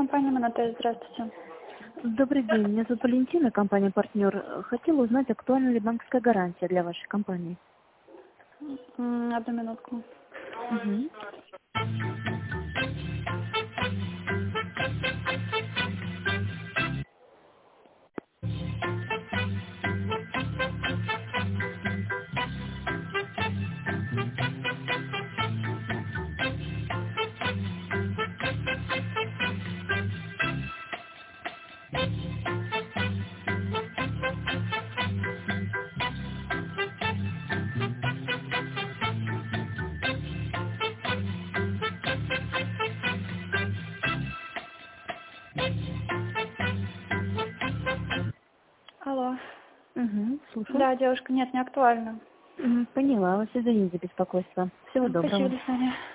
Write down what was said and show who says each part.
Speaker 1: компания «Монотель». Здравствуйте.
Speaker 2: Добрый день, меня зовут Валентина, компания «Партнер». Хотела узнать, актуальна ли банковская гарантия для вашей компании?
Speaker 1: Одну минутку.
Speaker 2: Угу.
Speaker 1: Алло.
Speaker 2: Угу, слушаю.
Speaker 1: Да, девушка, нет, не актуально.
Speaker 2: Поняла вас, извините за беспокойство. Всего
Speaker 1: Спасибо,
Speaker 2: доброго.
Speaker 1: до свидания.